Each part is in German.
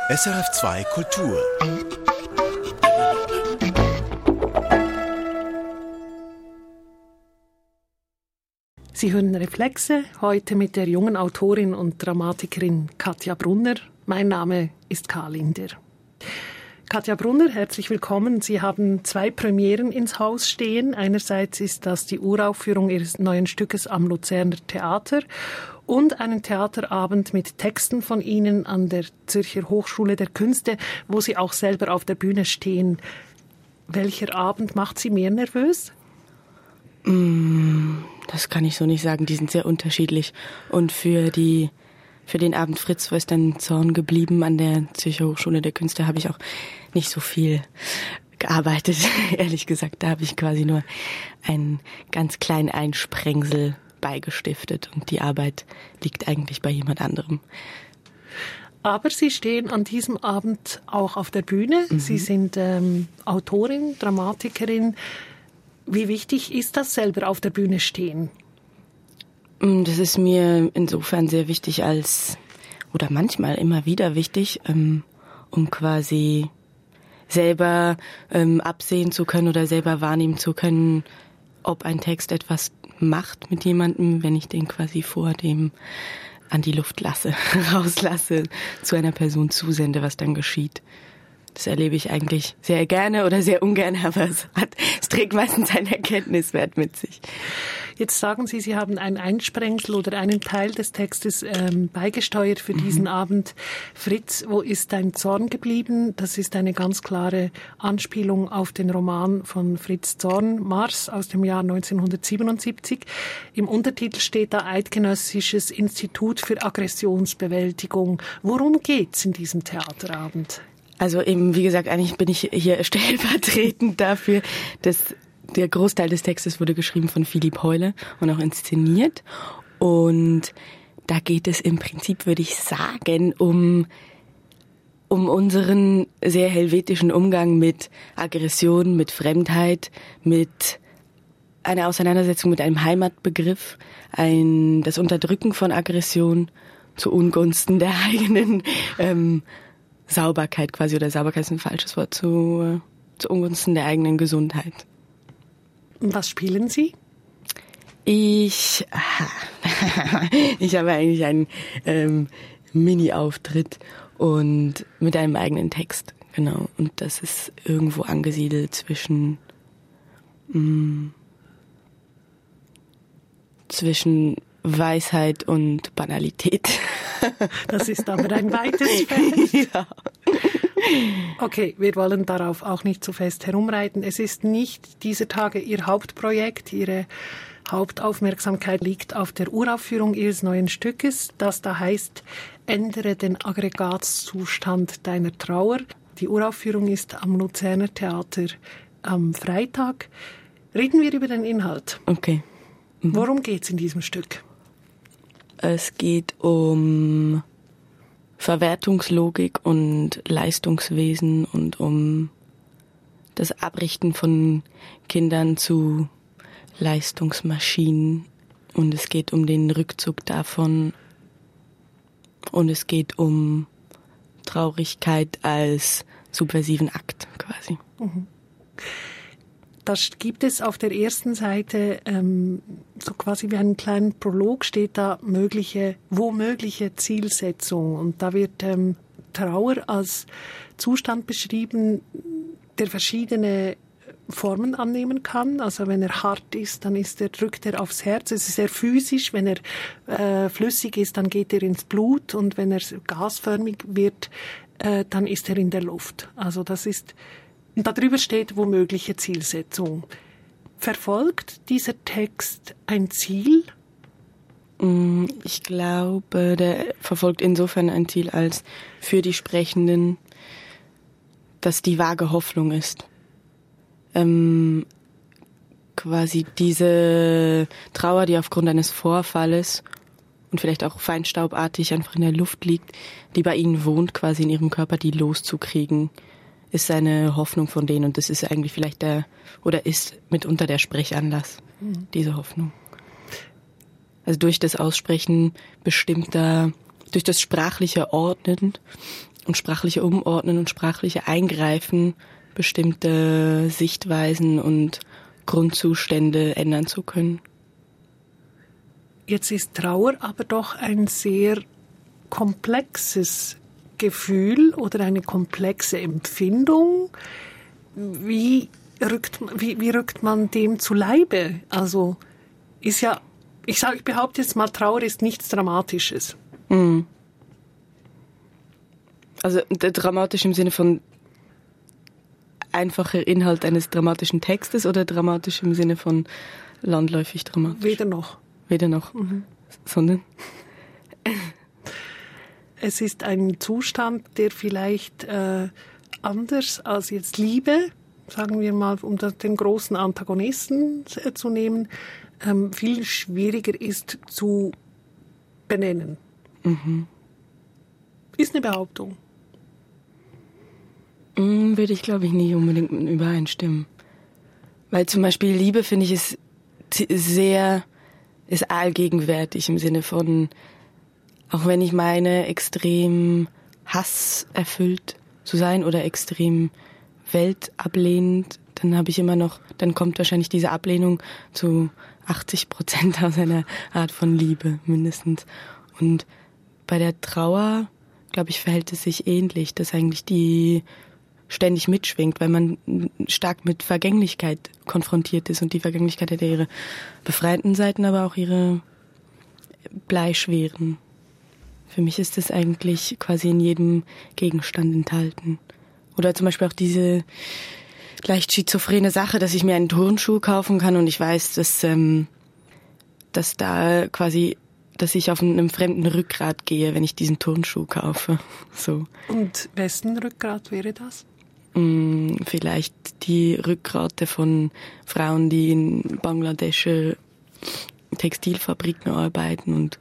SRF2 Kultur. Sie hören Reflexe, heute mit der jungen Autorin und Dramatikerin Katja Brunner. Mein Name ist Karl Linder. Katja Brunner, herzlich willkommen. Sie haben 2 Premieren ins Haus stehen. Einerseits ist das die Uraufführung Ihres neuen Stückes am Luzerner Theater und einen Theaterabend mit Texten von Ihnen an der Zürcher Hochschule der Künste, wo Sie auch selber auf der Bühne stehen. Welcher Abend macht Sie mehr nervös? Das kann ich so nicht sagen. Die sind sehr unterschiedlich. Und für den Abend Fritz, wo ist dann Zorn geblieben an der Zürcher Hochschule der Künste, habe ich auch nicht so viel gearbeitet, ehrlich gesagt. Da habe ich quasi nur einen ganz kleinen Einsprengsel beigestiftet und die Arbeit liegt eigentlich bei jemand anderem. Aber Sie stehen an diesem Abend auch auf der Bühne. Sie sind Autorin, Dramatikerin. Wie wichtig ist das, selber auf der Bühne stehen? Das ist mir insofern sehr wichtig oder manchmal immer wieder wichtig, um quasi selber absehen zu können oder selber wahrnehmen zu können, ob ein Text etwas macht mit jemandem, wenn ich den quasi vor dem an die Luft lasse, rauslasse, zu einer Person zusende, was dann geschieht. Das erlebe ich eigentlich sehr gerne oder sehr ungern, aber es trägt meistens einen Erkenntniswert mit sich. Jetzt sagen Sie, Sie haben einen Einsprengsel oder einen Teil des Textes beigesteuert für diesen Abend. Fritz, wo ist dein Zorn geblieben? Das ist eine ganz klare Anspielung auf den Roman von Fritz Zorn, Mars aus dem Jahr 1977. Im Untertitel steht da Eidgenössisches Institut für Aggressionsbewältigung. Worum geht's in diesem Theaterabend? Also eben, wie gesagt, eigentlich bin ich hier stellvertretend dafür, dass der Großteil des Textes wurde geschrieben von Philipp Heule und auch inszeniert. Und da geht es im Prinzip, würde ich sagen, um unseren sehr helvetischen Umgang mit Aggression, mit Fremdheit, mit einer Auseinandersetzung mit einem Heimatbegriff, das Unterdrücken von Aggression zu Ungunsten der eigenen Sauberkeit quasi, oder Sauberkeit ist ein falsches Wort, zu Ungunsten der eigenen Gesundheit. Was spielen Sie? Ich habe eigentlich einen Mini-Auftritt und mit einem eigenen Text, genau. Und das ist irgendwo angesiedelt zwischen Weisheit und Banalität. Das ist aber ein weites Feld. Ja. Okay, wir wollen darauf auch nicht zu fest herumreiten. Es ist nicht dieser Tage Ihr Hauptprojekt. Ihre Hauptaufmerksamkeit liegt auf der Uraufführung Ihres neuen Stückes, das da heißt Ändere den Aggregatzustand deiner Trauer. Die Uraufführung ist am Luzerner Theater am Freitag. Reden wir über den Inhalt. Okay. Worum geht's in diesem Stück? Es geht um Verwertungslogik und Leistungswesen und um das Abrichten von Kindern zu Leistungsmaschinen. Und es geht um den Rückzug davon. Und es geht um Traurigkeit als subversiven Akt quasi. Da gibt es auf der ersten Seite so quasi wie einen kleinen Prolog, steht da womögliche Zielsetzung. Und da wird Trauer als Zustand beschrieben, der verschiedene Formen annehmen kann. Also wenn er hart ist, dann drückt er aufs Herz. Es ist sehr physisch. Wenn er flüssig ist, dann geht er ins Blut. Und wenn er gasförmig wird, dann ist er in der Luft. Also das ist... Und darüber steht womögliche Zielsetzung. Verfolgt dieser Text ein Ziel? Ich glaube, der verfolgt insofern ein Ziel, als für die Sprechenden, dass die vage Hoffnung ist. Quasi diese Trauer, die aufgrund eines Vorfalles und vielleicht auch feinstaubartig einfach in der Luft liegt, die bei ihnen wohnt, quasi in ihrem Körper, die loszukriegen, ist eine Hoffnung von denen. Und das ist eigentlich vielleicht ist mitunter der Sprechanlass, diese Hoffnung. Also durch das Aussprechen bestimmter, durch das sprachliche Ordnen sprachliche Umordnen und sprachliche Eingreifen bestimmte Sichtweisen und Grundzustände ändern zu können. Jetzt ist Trauer aber doch ein sehr komplexes Gefühl oder eine komplexe Empfindung. Wie rückt man dem zu Leibe? Also ist ja, ich behaupte jetzt mal, Trauer ist nichts Dramatisches. Mhm. Also dramatisch im Sinne von einfacher Inhalt eines dramatischen Textes oder dramatisch im Sinne von landläufig dramatisch? Weder noch. Weder noch. Mhm. Sondern? Es ist ein Zustand, der vielleicht anders als jetzt Liebe, sagen wir mal, um den großen Antagonisten zu nehmen, viel schwieriger ist zu benennen. Mhm. Ist eine Behauptung. Würde ich, glaube ich, nicht unbedingt übereinstimmen. Weil zum Beispiel Liebe, finde ich, ist allgegenwärtig im Sinne von, auch wenn ich meine, extrem hasserfüllt zu sein oder extrem weltablehnend, dann kommt wahrscheinlich diese Ablehnung zu 80% aus einer Art von Liebe mindestens. Und bei der Trauer, glaube ich, verhält es sich ähnlich, dass eigentlich die ständig mitschwingt, weil man stark mit Vergänglichkeit konfrontiert ist und die Vergänglichkeit hat ja ihre befreienden Seiten, aber auch ihre bleischweren. Für mich ist das eigentlich quasi in jedem Gegenstand enthalten. Oder zum Beispiel auch diese leicht schizophrene Sache, dass ich mir einen Turnschuh kaufen kann und ich weiß, dass da quasi, dass ich auf einem fremden Rückgrat gehe, wenn ich diesen Turnschuh kaufe. So. Und wessen Rückgrat wäre das? Vielleicht die Rückgrate von Frauen, die in bangladescher Textilfabriken arbeiten und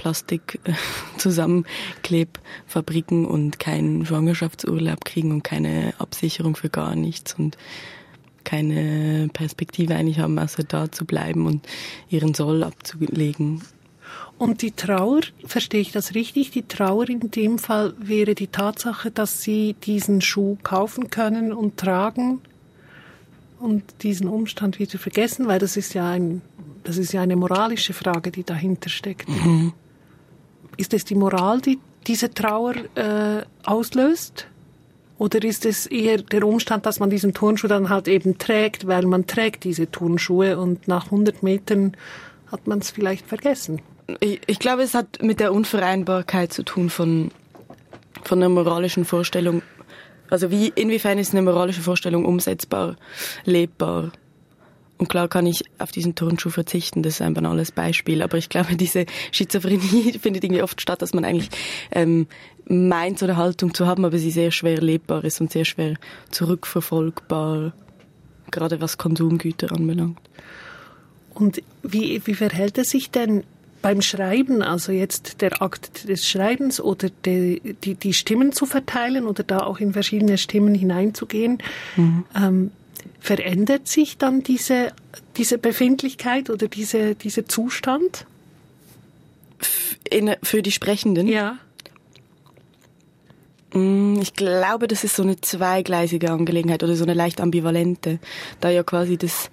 Plastik-Zusammenklebfabriken und keinen Schwangerschaftsurlaub kriegen und keine Absicherung für gar nichts und keine Perspektive eigentlich haben, außer da zu bleiben und ihren Soll abzulegen. Und die Trauer, verstehe ich das richtig? Die Trauer in dem Fall wäre die Tatsache, dass Sie diesen Schuh kaufen können und tragen und diesen Umstand wieder vergessen, weil das ist ja eine moralische Frage, die dahinter steckt. Mhm. Ist es die Moral, die diese Trauer auslöst? Oder ist es eher der Umstand, dass man diesen Turnschuh dann halt eben trägt, weil man trägt diese Turnschuhe und nach 100 Metern hat man es vielleicht vergessen? Ich glaube, es hat mit der Unvereinbarkeit zu tun von einer moralischen Vorstellung. Also inwiefern ist eine moralische Vorstellung umsetzbar, lebbar? Und klar kann ich auf diesen Turnschuh verzichten, das ist ein banales Beispiel. Aber ich glaube, diese Schizophrenie findet irgendwie oft statt, dass man eigentlich meint, so eine Haltung zu haben, aber sie sehr schwer lebbar ist und sehr schwer zurückverfolgbar, gerade was Konsumgüter anbelangt. Und wie verhält es sich denn beim Schreiben, also jetzt der Akt des Schreibens oder die Stimmen zu verteilen oder da auch in verschiedene Stimmen hineinzugehen? Mhm. Verändert sich dann diese Befindlichkeit oder dieser Zustand? Für die Sprechenden? Ja. Ich glaube, das ist so eine zweigleisige Angelegenheit oder so eine leicht ambivalente, da ja quasi das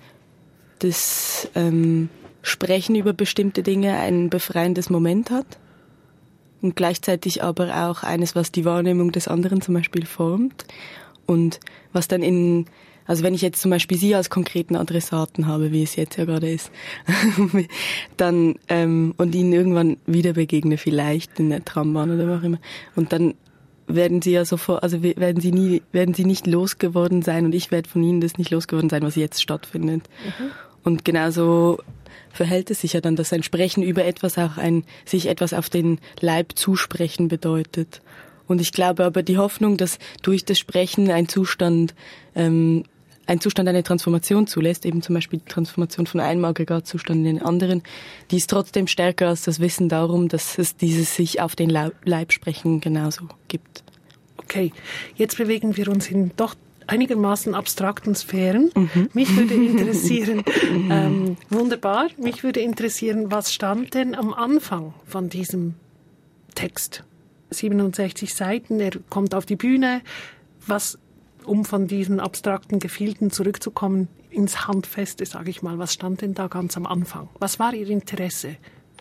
Sprechen über bestimmte Dinge ein befreiendes Moment hat und gleichzeitig aber auch eines, was die Wahrnehmung des anderen zum Beispiel formt und was dann also wenn ich jetzt zum Beispiel Sie als konkreten Adressaten habe, wie es jetzt ja gerade ist, dann und Ihnen irgendwann wieder begegne, vielleicht in der Trambahn oder wo auch immer, und dann werden Sie ja sofort, also werden Sie nicht losgeworden sein und ich werde von Ihnen das nicht losgeworden sein, was jetzt stattfindet. Mhm. Und genauso verhält es sich ja dann, dass ein Sprechen über etwas auch sich etwas auf den Leib zusprechen bedeutet. Und ich glaube aber die Hoffnung, dass durch das Sprechen ein Zustand eine Transformation zulässt, eben zum Beispiel die Transformation von einem Aggregatzustand in den anderen, die ist trotzdem stärker als das Wissen darum, dass es dieses sich auf den Leib sprechen genauso gibt. Okay, jetzt bewegen wir uns in doch einigermaßen abstrakten Sphären. Mhm. Mich würde interessieren, wunderbar, mich würde interessieren, was stand denn am Anfang von diesem Text? 67 Seiten, er kommt auf die Bühne. Was, um von diesen abstrakten Gefilden zurückzukommen, ins Handfeste, sage ich mal, was stand denn da ganz am Anfang? Was war Ihr Interesse?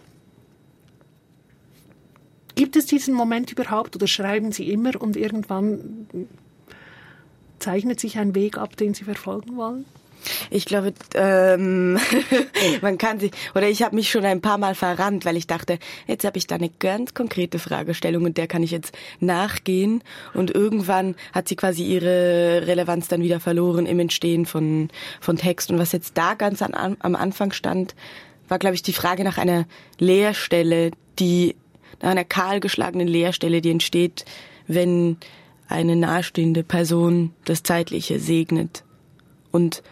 Gibt es diesen Moment überhaupt oder schreiben Sie immer und irgendwann zeichnet sich ein Weg ab, den Sie verfolgen wollen? Ich glaube, man kann sich, oder ich habe mich schon ein paar Mal verrannt, weil ich dachte, jetzt habe ich da eine ganz konkrete Fragestellung und der kann ich jetzt nachgehen, und irgendwann hat sie quasi ihre Relevanz dann wieder verloren im Entstehen von Text. Und was jetzt da ganz am Anfang stand, war, glaube ich, die Frage nach einer Leerstelle, nach einer kahlgeschlagenen Leerstelle, die entsteht, wenn eine nahestehende Person das Zeitliche segnet. Und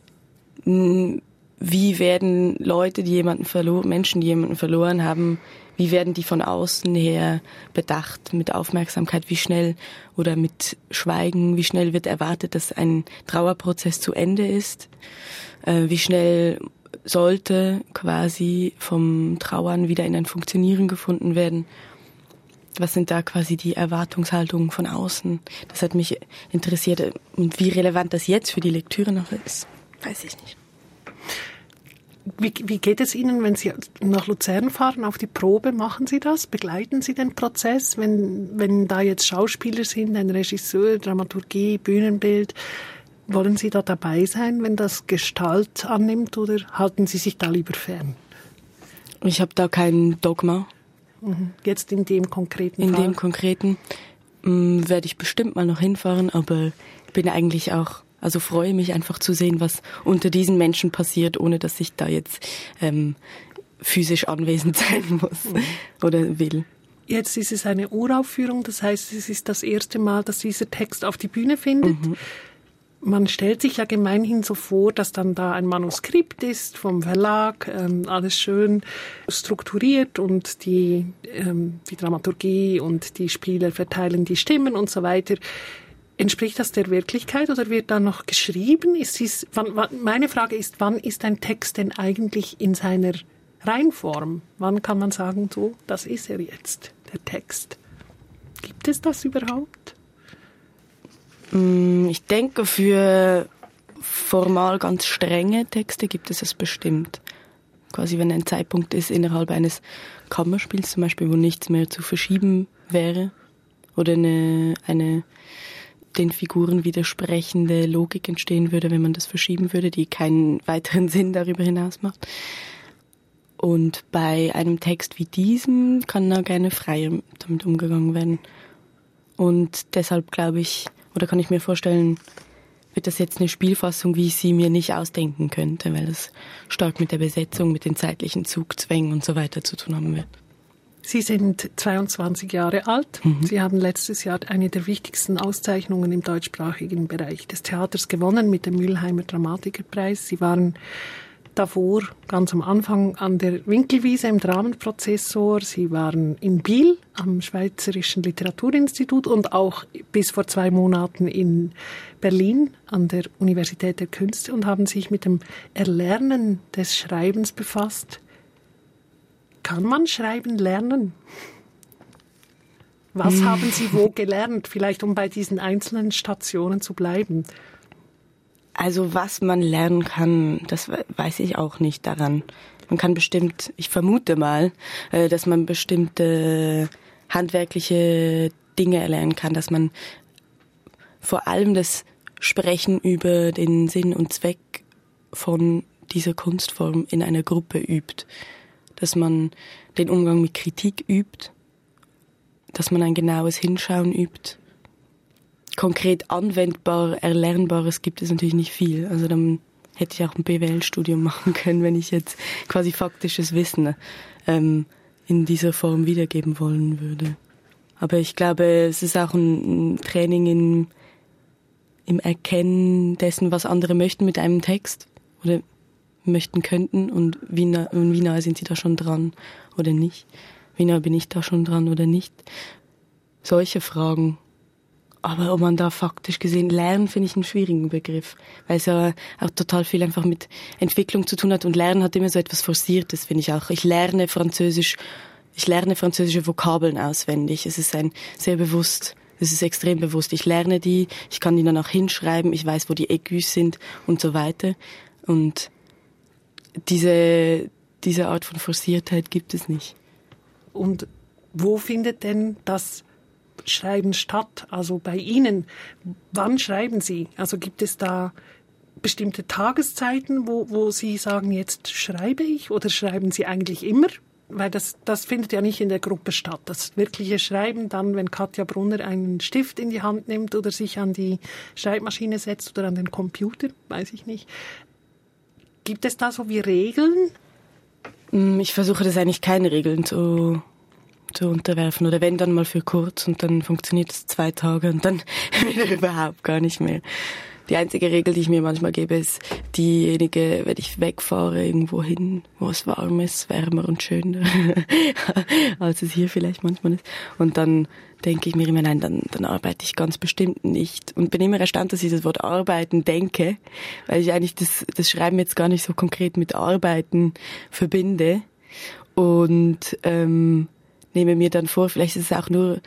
wie werden Leute, Menschen, die jemanden verloren haben, wie werden die von außen her bedacht, mit Aufmerksamkeit, wie schnell, oder mit Schweigen, wie schnell wird erwartet, dass ein Trauerprozess zu Ende ist, wie schnell sollte quasi vom Trauern wieder in ein Funktionieren gefunden werden. Was sind da quasi die Erwartungshaltungen von außen? Das hat mich interessiert. Und wie relevant das jetzt für die Lektüre noch ist, weiß ich nicht. Wie geht es Ihnen, wenn Sie nach Luzern fahren, auf die Probe? Machen Sie das? Begleiten Sie den Prozess? Wenn da jetzt Schauspieler sind, ein Regisseur, Dramaturgie, Bühnenbild, wollen Sie da dabei sein, wenn das Gestalt annimmt, oder halten Sie sich da lieber fern? Ich habe da kein Dogma. Jetzt in dem konkreten Fall? In dem konkreten werde ich bestimmt mal noch hinfahren, aber ich bin eigentlich auch, also freue mich einfach zu sehen, was unter diesen Menschen passiert, ohne dass ich da jetzt physisch anwesend sein muss oder will. Jetzt ist es eine Uraufführung, das heißt, es ist das erste Mal, dass dieser Text auf die Bühne findet. Man stellt sich ja gemeinhin so vor, dass dann da ein Manuskript ist vom Verlag, alles schön strukturiert, und die Dramaturgie und die Spieler verteilen die Stimmen und so weiter. Entspricht das der Wirklichkeit oder wird da noch geschrieben? Meine Frage ist, wann ist ein Text denn eigentlich in seiner Reinform? Wann kann man sagen, so, das ist er jetzt, der Text? Gibt es das überhaupt? Ich denke, für formal ganz strenge Texte gibt es bestimmt. Quasi wenn ein Zeitpunkt ist innerhalb eines Kammerspiels zum Beispiel, wo nichts mehr zu verschieben wäre, oder eine den Figuren widersprechende Logik entstehen würde, wenn man das verschieben würde, die keinen weiteren Sinn darüber hinaus macht. Und bei einem Text wie diesem kann da gerne freier damit umgegangen werden. Und deshalb glaube ich, oder kann ich mir vorstellen, wird das jetzt eine Spielfassung, wie ich sie mir nicht ausdenken könnte, weil es stark mit der Besetzung, mit den zeitlichen Zugzwängen und so weiter zu tun haben wird. Sie sind 22 Jahre alt. Sie haben letztes Jahr eine der wichtigsten Auszeichnungen im deutschsprachigen Bereich des Theaters gewonnen mit dem Mülheimer Dramatikerpreis. Sie waren davor ganz am Anfang an der Winkelwiese im Dramenprozessor. Sie waren in Biel am Schweizerischen Literaturinstitut und auch bis vor 2 Monaten in Berlin an der Universität der Künste und haben sich mit dem Erlernen des Schreibens befasst. Kann man schreiben lernen? Was haben Sie wo gelernt? Vielleicht, um bei diesen einzelnen Stationen zu bleiben. Also was man lernen kann, das weiß ich auch nicht daran. Man kann bestimmt, ich vermute mal, dass man bestimmte handwerkliche Dinge erlernen kann, dass man vor allem das Sprechen über den Sinn und Zweck von dieser Kunstform in einer Gruppe übt. Dass man den Umgang mit Kritik übt, dass man ein genaues Hinschauen übt. Konkret anwendbar, Erlernbares gibt es natürlich nicht viel. Also dann hätte ich auch ein BWL-Studium machen können, wenn ich jetzt quasi faktisches Wissen in dieser Form wiedergeben wollen würde. Aber ich glaube, es ist auch ein Training im Erkennen dessen, was andere möchten mit einem Text oder möchten könnten, und wie nahe sind sie da schon dran oder nicht? Wie nahe bin ich da schon dran oder nicht? Solche Fragen. Aber ob man da faktisch gesehen, Lernen finde ich einen schwierigen Begriff, weil es ja auch total viel einfach mit Entwicklung zu tun hat, und Lernen hat immer so etwas Forciertes, finde ich auch. Ich lerne Französisch ich lerne französische Vokabeln auswendig. Es ist extrem bewusst. Ich lerne die, ich kann die dann auch hinschreiben, ich weiß, wo die Aigus sind und so weiter. Und diese Art von Forciertheit gibt es nicht. Und wo findet denn das Schreiben statt? Also bei Ihnen, wann schreiben Sie? Also gibt es da bestimmte Tageszeiten, wo Sie sagen, jetzt schreibe ich, oder schreiben Sie eigentlich immer? Weil das findet ja nicht in der Gruppe statt. Das wirkliche Schreiben dann, wenn Katja Brunner einen Stift in die Hand nimmt oder sich an die Schreibmaschine setzt oder an den Computer, weiß ich nicht. Gibt es da so wie Regeln? Ich versuche das eigentlich keine Regeln zu unterwerfen. Oder wenn, dann mal für kurz und dann funktioniert es 2 Tage und dann wieder überhaupt gar nicht mehr. Die einzige Regel, die ich mir manchmal gebe, ist diejenige, wenn ich wegfahre irgendwo hin, wo es warm ist, wärmer und schöner, als es hier vielleicht manchmal ist. Und dann denke ich mir immer, nein, dann arbeite ich ganz bestimmt nicht. Und bin immer erstaunt, dass ich das Wort arbeiten denke, weil ich eigentlich das Schreiben jetzt gar nicht so konkret mit Arbeiten verbinde. Und nehme mir dann vor, vielleicht ist es auch nur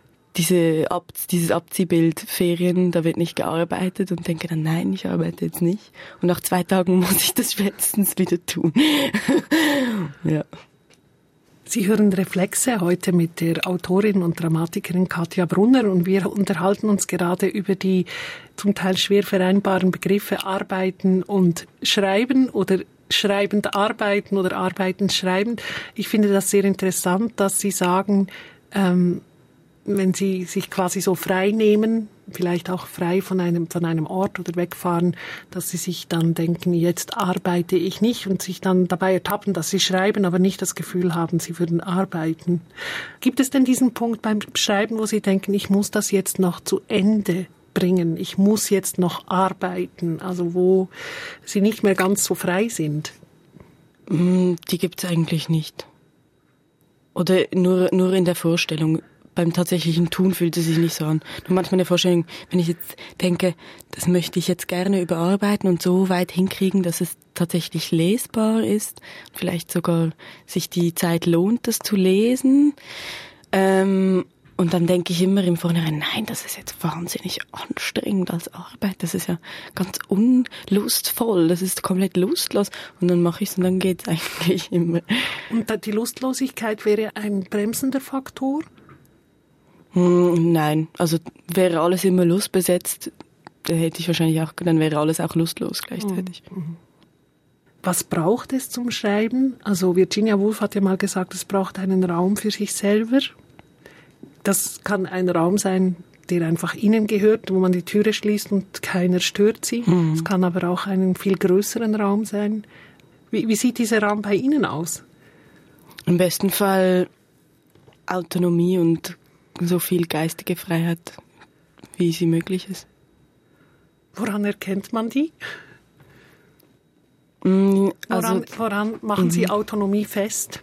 dieses Abziehbild Ferien, da wird nicht gearbeitet, und denke dann, nein, ich arbeite jetzt nicht. Und nach 2 Tagen muss ich das spätestens wieder tun. Ja. Sie hören Reflexe heute mit der Autorin und Dramatikerin Katja Brunner, und wir unterhalten uns gerade über die zum Teil schwer vereinbaren Begriffe Arbeiten und Schreiben oder schreibend arbeiten oder arbeitend schreibend. Ich finde das sehr interessant, dass Sie sagen, wenn Sie sich quasi so frei nehmen, vielleicht auch frei von einem Ort oder wegfahren, dass Sie sich dann denken, jetzt arbeite ich nicht, und sich dann dabei ertappen, dass Sie schreiben, aber nicht das Gefühl haben, Sie würden arbeiten. Gibt es denn diesen Punkt beim Schreiben, wo Sie denken, ich muss das jetzt noch zu Ende bringen, ich muss jetzt noch arbeiten, also wo Sie nicht mehr ganz so frei sind? Die gibt's eigentlich nicht. Oder nur in der Vorstellung. Beim tatsächlichen Tun fühlt es sich nicht so an. Nur manchmal eine Vorstellung, wenn ich jetzt denke, das möchte ich jetzt gerne überarbeiten und so weit hinkriegen, dass es tatsächlich lesbar ist, vielleicht sogar sich die Zeit lohnt, das zu lesen. Und dann denke ich immer im Vorhinein, nein, das ist jetzt wahnsinnig anstrengend als Arbeit. Das ist ja ganz unlustvoll, das ist komplett lustlos. Und dann mache ich es und dann geht's eigentlich immer. Und die Lustlosigkeit wäre ein bremsender Faktor? Nein, also wäre alles immer lustbesetzt, dann wäre alles auch lustlos gleichzeitig. Was braucht es zum Schreiben? Also Virginia Woolf hat ja mal gesagt, es braucht einen Raum für sich selber. Das kann ein Raum sein, der einfach Ihnen gehört, wo man die Türe schließt und keiner stört Sie. Es kann aber auch einen viel größeren Raum sein. Wie sieht dieser Raum bei Ihnen aus? Im besten Fall Autonomie und so viel geistige Freiheit, wie sie möglich ist. Woran erkennt man die? Woran machen Sie Autonomie fest?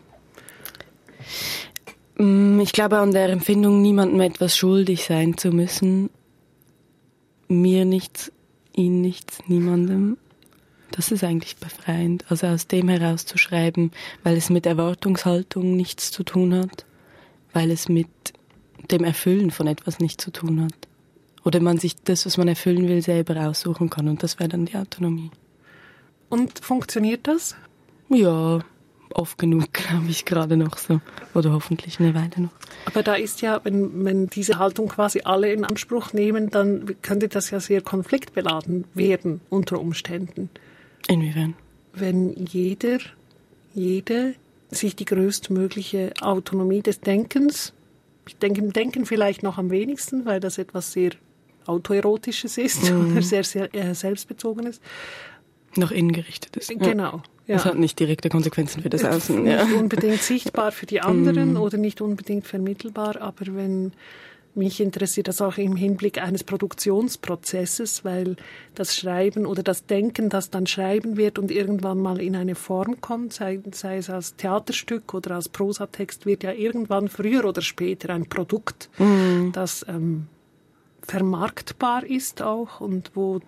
Ich glaube an der Empfindung, niemandem etwas schuldig sein zu müssen. Mir nichts, Ihnen nichts, niemandem. Das ist eigentlich befreiend. Also aus dem heraus zu schreiben, weil es mit Erwartungshaltung nichts zu tun hat, weil es mit dem Erfüllen von etwas nichts zu tun hat. Oder man sich das, was man erfüllen will, selber aussuchen kann. Und das wäre dann die Autonomie. Und funktioniert das? Ja, oft genug, glaube ich, gerade noch so. Oder hoffentlich eine Weile noch. Aber da ist ja, wenn diese Haltung quasi alle in Anspruch nehmen, dann könnte das ja sehr konfliktbeladen werden unter Umständen. Inwiefern? Wenn jede sich die größtmögliche Autonomie des Denkens, ich denke im Denken vielleicht noch am wenigsten, weil das etwas sehr Autoerotisches ist oder sehr, sehr selbstbezogenes. Nach innen gerichtet ist. Genau. Ja. Das hat nicht direkte Konsequenzen für das Außen. Nicht unbedingt sichtbar für die anderen oder nicht unbedingt vermittelbar, aber wenn mich interessiert das auch im Hinblick eines Produktionsprozesses, weil das Schreiben oder das Denken, das dann schreiben wird und irgendwann mal in eine Form kommt, sei es als Theaterstück oder als Prosatext, wird ja irgendwann früher oder später ein Produkt, das vermarktbar ist auch und wo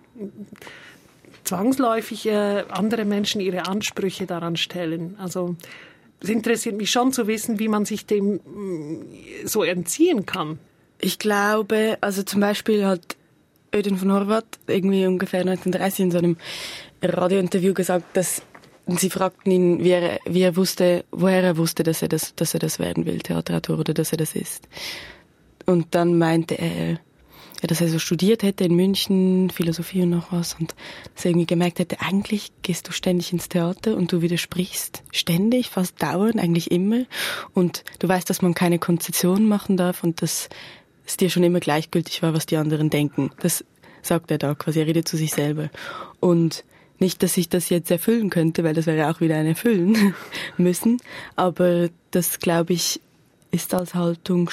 zwangsläufig andere Menschen ihre Ansprüche daran stellen. Also es interessiert mich schon zu wissen, wie man sich dem so entziehen kann. Ich glaube, also zum Beispiel hat Ödön von Horvath irgendwie ungefähr 1930 in so einem Radiointerview gesagt, dass sie fragten ihn, woher er wusste, dass er das werden will, Theaterautor, oder dass er das ist. Und dann meinte er, dass er so studiert hätte in München, Philosophie und noch was, und dass er irgendwie gemerkt hätte, eigentlich gehst du ständig ins Theater und du widersprichst ständig, fast dauernd, eigentlich immer. Und du weißt, dass man keine Konzessionen machen darf und dass es dir schon immer gleichgültig war, was die anderen denken. Das sagt er da quasi, er redet zu sich selber. Und nicht, dass ich das jetzt erfüllen könnte, weil das wäre auch wieder ein Erfüllen müssen. Aber das, glaube ich, ist als Haltung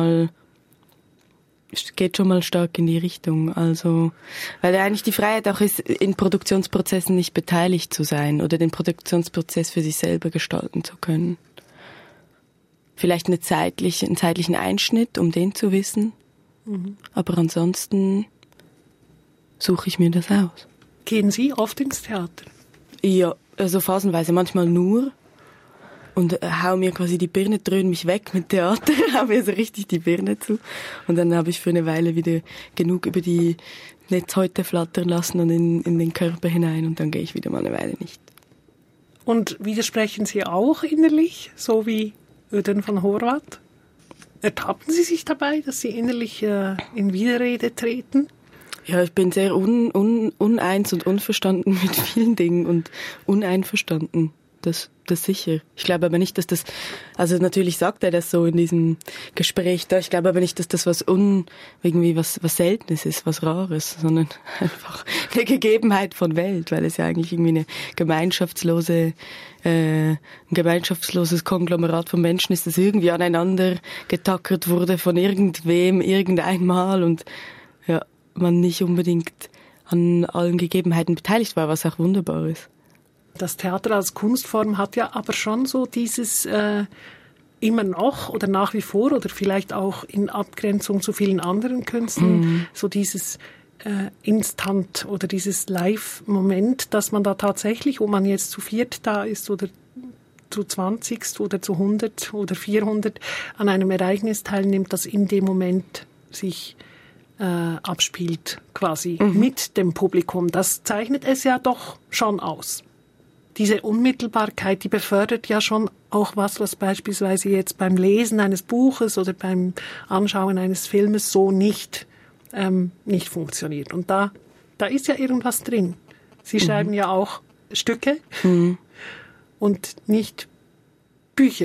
geht schon mal stark in die Richtung. Also, weil eigentlich die Freiheit auch ist, in Produktionsprozessen nicht beteiligt zu sein oder den Produktionsprozess für sich selber gestalten zu können. Vielleicht einen zeitlichen Einschnitt, um den zu wissen. Mhm. Aber ansonsten suche ich mir das aus. Gehen Sie oft ins Theater? Ja, also phasenweise, manchmal nur. Und hau mir quasi die Birne, dröhne mich weg mit Theater, hau mir so richtig die Birne zu. Und dann habe ich für eine Weile wieder genug über die Netzhäute flattern lassen und in den Körper hinein und dann gehe ich wieder mal eine Weile nicht. Und widersprechen Sie auch innerlich, so wie Ödön von Horvath? Ertappen Sie sich dabei, dass Sie innerlich in Widerrede treten? Ja, ich bin sehr uneins und unverstanden mit vielen Dingen und uneinverstanden. Das sicher. Ich glaube aber nicht, dass das, also natürlich sagt er das so in diesem Gespräch da, ich glaube aber nicht, dass das irgendwie was Seltenes ist, was Rares, sondern einfach eine Gegebenheit von Welt, weil es ja eigentlich irgendwie ein gemeinschaftsloses Konglomerat von Menschen ist, das irgendwie aneinander getackert wurde von irgendwem, irgendeinmal und ja, man nicht unbedingt an allen Gegebenheiten beteiligt war, was auch wunderbar ist. Das Theater als Kunstform hat ja aber schon so dieses immer noch oder nach wie vor oder vielleicht auch in Abgrenzung zu vielen anderen Künsten, so dieses Instant oder dieses Live-Moment, dass man da tatsächlich, ob man jetzt zu 4 da ist oder zu 20 oder zu 100 oder 400 an einem Ereignis teilnimmt, das in dem Moment sich abspielt, quasi mit dem Publikum. Das zeichnet es ja doch schon aus. Diese Unmittelbarkeit, die befördert ja schon auch was beispielsweise jetzt beim Lesen eines Buches oder beim Anschauen eines Filmes so nicht funktioniert. Und da ist ja irgendwas drin. Sie schreiben ja auch Stücke und nicht Bücher.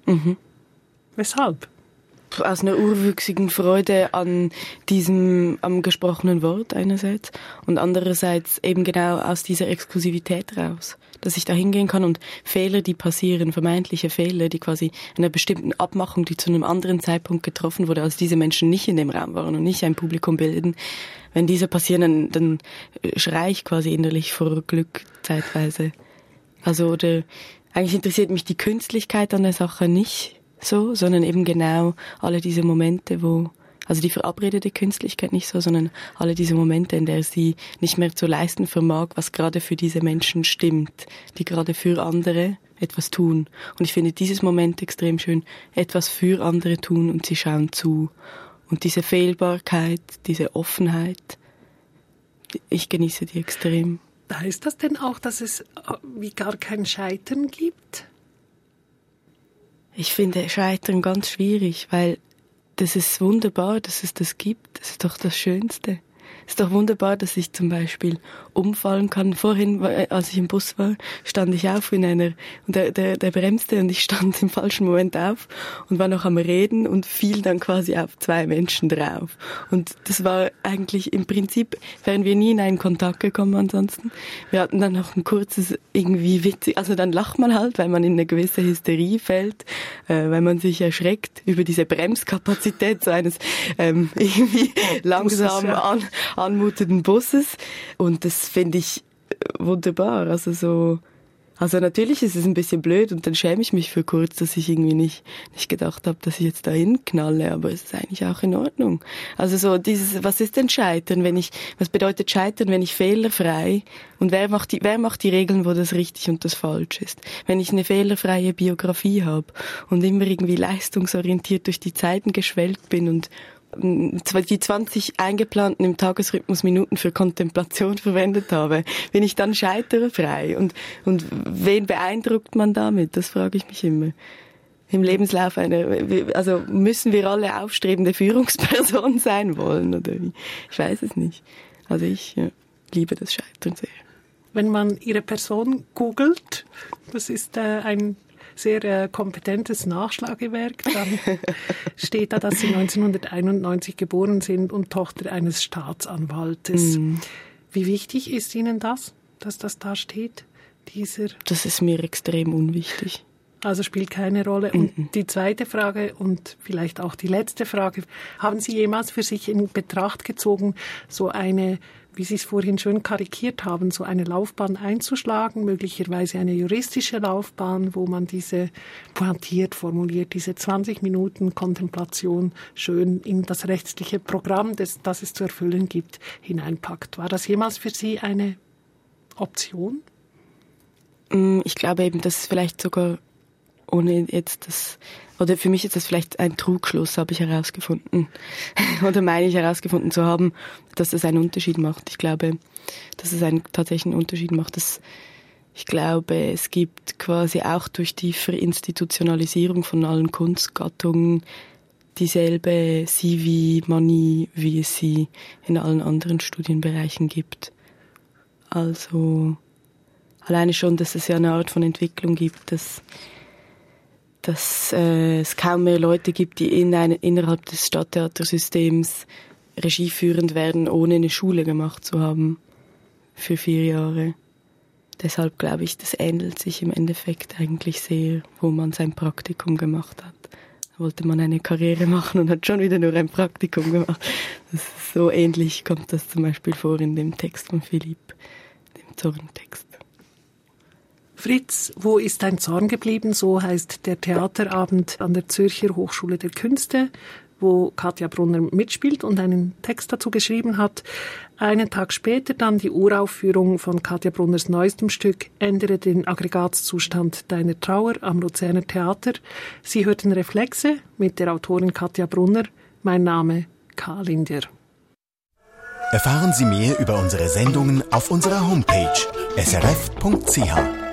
Weshalb? Aus einer urwüchsigen Freude am gesprochenen Wort einerseits und andererseits eben genau aus dieser Exklusivität raus, dass ich da hingehen kann und Fehler, die passieren, vermeintliche Fehler, die quasi einer bestimmten Abmachung, die zu einem anderen Zeitpunkt getroffen wurde, als diese Menschen nicht in dem Raum waren und nicht ein Publikum bilden, wenn diese passieren, dann schreie ich quasi innerlich vor Glück zeitweise. Also oder eigentlich interessiert mich die Künstlichkeit an der Sache nicht so, sondern eben genau alle diese Momente, also die verabredete Künstlichkeit nicht so, sondern alle diese Momente, in der sie nicht mehr zu leisten vermag, was gerade für diese Menschen stimmt, die gerade für andere etwas tun. Und ich finde dieses Moment extrem schön, etwas für andere tun und sie schauen zu. Und diese Fehlbarkeit, diese Offenheit, ich genieße die extrem. Heißt das denn auch, dass es wie gar kein Scheitern gibt? Ich finde Scheitern ganz schwierig, weil das ist wunderbar, dass es das gibt. Das ist doch das Schönste. Es ist doch wunderbar, dass ich zum Beispiel umfallen kann. Vorhin, als ich im Bus war, stand ich auf und der bremste und ich stand im falschen Moment auf und war noch am Reden und fiel dann quasi auf 2 Menschen drauf. Und das war eigentlich im Prinzip, wären wir nie in einen Kontakt gekommen ansonsten. Wir hatten dann noch ein kurzes, irgendwie witzig, also dann lacht man halt, weil man in eine gewisse Hysterie fällt, weil man sich erschreckt über diese Bremskapazität so eines irgendwie langsam anmutenden Busses. Und das finde ich wunderbar. Also so, Also natürlich ist es ein bisschen blöd und dann schäme ich mich für kurz, dass ich irgendwie nicht gedacht habe, dass ich jetzt dahin knalle, aber es ist eigentlich auch in Ordnung. Also so was ist denn Scheitern, was bedeutet Scheitern, wenn ich fehlerfrei, und wer macht die Regeln, wo das richtig und das falsch ist? Wenn ich eine fehlerfreie Biografie habe und immer irgendwie leistungsorientiert durch die Zeiten geschwelgt bin und die 20 eingeplanten im Tagesrhythmus Minuten für Kontemplation verwendet habe, bin ich dann scheiterfrei? Und wen beeindruckt man damit? Das frage ich mich immer. Im Lebenslauf also müssen wir alle aufstrebende Führungspersonen sein wollen, oder wie? Ich weiß es nicht. Also ich liebe das Scheitern sehr. Wenn man Ihre Person googelt, das ist ein sehr kompetentes Nachschlagewerk. Dann steht da, dass Sie 1991 geboren sind und Tochter eines Staatsanwaltes. Wie wichtig ist Ihnen das, dass das da steht? Das ist mir extrem unwichtig. Also spielt keine Rolle. Und die zweite Frage und vielleicht auch die letzte Frage. Haben Sie jemals für sich in Betracht gezogen, so eine, wie Sie es vorhin schön karikiert haben, so eine Laufbahn einzuschlagen, möglicherweise eine juristische Laufbahn, wo man diese pointiert formuliert, diese 20 Minuten Kontemplation schön in das rechtliche Programm, das es zu erfüllen gibt, hineinpackt? War das jemals für Sie eine Option? Ich glaube eben, dass es vielleicht sogar ohne jetzt oder für mich ist das vielleicht ein Trugschluss, habe ich herausgefunden. Oder meine ich herausgefunden zu haben, dass das einen Unterschied macht. Ich glaube, dass es einen tatsächlichen Unterschied macht. Ich glaube, es gibt quasi auch durch die Verinstitutionalisierung von allen Kunstgattungen dieselbe CV-Manie, wie es sie in allen anderen Studienbereichen gibt. Also alleine schon, dass es ja eine Art von Entwicklung gibt, dass es kaum mehr Leute gibt, die innerhalb des Stadttheatersystems regieführend werden, ohne eine Schule gemacht zu haben für 4 Jahre. Deshalb glaube ich, das ähnelt sich im Endeffekt eigentlich sehr, wo man sein Praktikum gemacht hat. Da wollte man eine Karriere machen und hat schon wieder nur ein Praktikum gemacht. Das ist so ähnlich kommt das zum Beispiel vor in dem Text von Philipp, dem Zorntext. Fritz, wo ist dein Zorn geblieben? So heißt der Theaterabend an der Zürcher Hochschule der Künste, wo Katja Brunner mitspielt und einen Text dazu geschrieben hat. Einen Tag später dann die Uraufführung von Katja Brunners neuestem Stück Ändere den Aggregatzustand deiner Trauer am Luzerner Theater. Sie hörten Reflexe mit der Autorin Katja Brunner. Mein Name K. Linder. Erfahren Sie mehr über unsere Sendungen auf unserer Homepage srf.ch.